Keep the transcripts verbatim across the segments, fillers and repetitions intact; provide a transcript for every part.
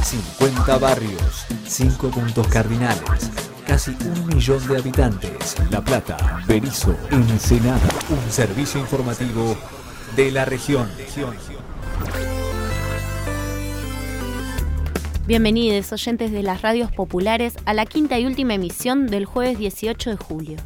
cincuenta barrios, cinco puntos cardinales, casi un millón de habitantes. La Plata, Berisso, Ensenada. Un servicio informativo de la región. Bienvenidos, oyentes de las radios populares, a la quinta y última emisión del jueves dieciocho de julio.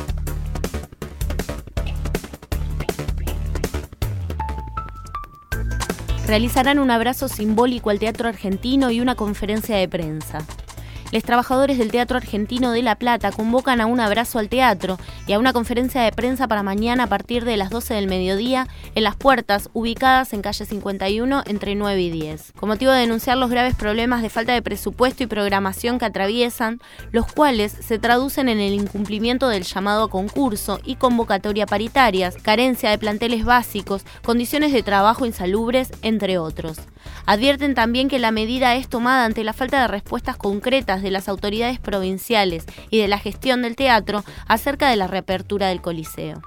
Realizarán un abrazo simbólico al Teatro Argentino y una conferencia de prensa. Los trabajadores del Teatro Argentino de La Plata convocan a un abrazo al teatro y a una conferencia de prensa para mañana a partir de las doce del mediodía en las puertas ubicadas en calle cincuenta y uno entre nueve y diez, con motivo de denunciar los graves problemas de falta de presupuesto y programación que atraviesan, los cuales se traducen en el incumplimiento del llamado a concurso y convocatoria paritarias, carencia de planteles básicos, condiciones de trabajo insalubres, entre otros. Advierten también que la medida es tomada ante la falta de respuestas concretas de las autoridades provinciales y de la gestión del teatro acerca de la reapertura del Coliseo.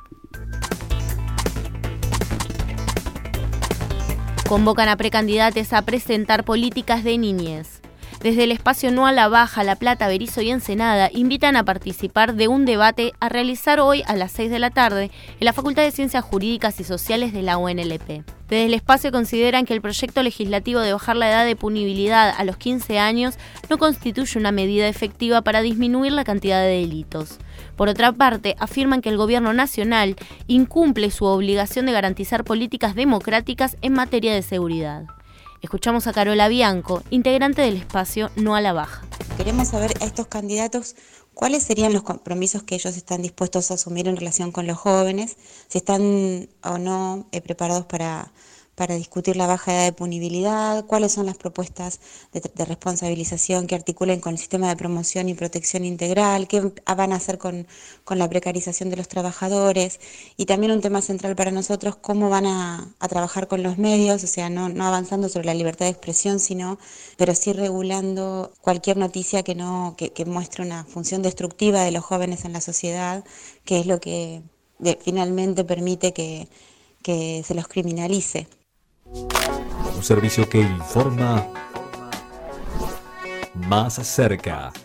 Convocan a precandidatos a presentar políticas de niñez. Desde el espacio No a la Baja, La Plata, Berisso y Ensenada invitan a participar de un debate a realizar hoy a las seis de la tarde en la Facultad de Ciencias Jurídicas y Sociales de la U N L P. Desde el espacio consideran que el proyecto legislativo de bajar la edad de punibilidad a los quince años no constituye una medida efectiva para disminuir la cantidad de delitos. Por otra parte, afirman que el Gobierno Nacional incumple su obligación de garantizar políticas democráticas en materia de seguridad. Escuchamos a Carola Bianco, integrante del espacio No a la Baja. Queremos saber a estos candidatos cuáles serían los compromisos que ellos están dispuestos a asumir en relación con los jóvenes, si están o no eh, preparados para, para discutir la baja edad de punibilidad, cuáles son las propuestas de, de responsabilización que articulen con el sistema de promoción y protección integral, qué van a hacer con, con la precarización de los trabajadores, y también un tema central para nosotros, cómo van a, a trabajar con los medios, o sea, no, no avanzando sobre la libertad de expresión, sino, pero sí regulando cualquier noticia que, no, que, que muestre una función destructiva de los jóvenes en la sociedad, que es lo que de, finalmente permite que, que se los criminalice. Un servicio que informa más cerca.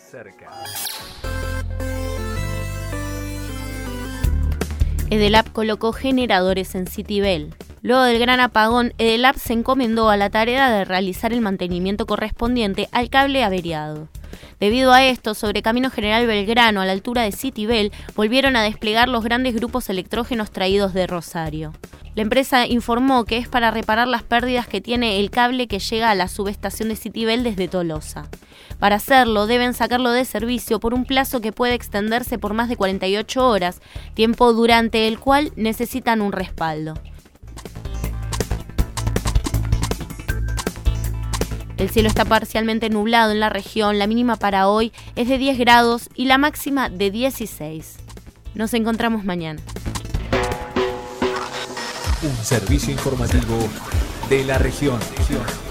Edelap colocó generadores en Citibel. Luego del gran apagón, Edelap se encomendó a la tarea de realizar el mantenimiento correspondiente al cable averiado. Debido a esto, sobre Camino General Belgrano, a la altura de Citibel, volvieron a desplegar los grandes grupos electrógenos traídos de Rosario. La empresa informó que es para reparar las pérdidas que tiene el cable que llega a la subestación de Citibel desde Tolosa. Para hacerlo, deben sacarlo de servicio por un plazo que puede extenderse por más de cuarenta y ocho horas, tiempo durante el cual necesitan un respaldo. El cielo está parcialmente nublado en la región, la mínima para hoy es de diez grados y la máxima de dieciséis. Nos encontramos mañana. Un servicio informativo de la región.